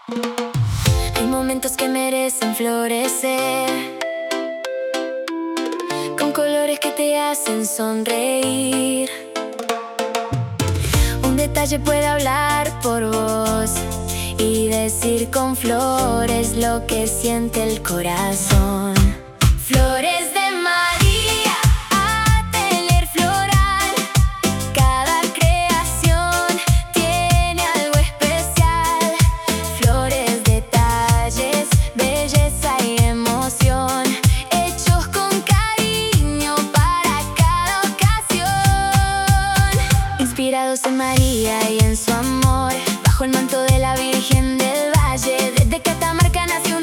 Hay momentos que merecen florecer, con colores que te hacen sonreír. Un detalle puede hablar por vos y decir con flores lo que siente el corazón. Flores de María, atelier floral. Cada creación tiene algo especial. Flores, detalles, belleza y emoción, hechos con cariño para cada ocasión. Inspirados en María y en su amor, bajo el manto de la Virgen del Valle, desde Catamarca nació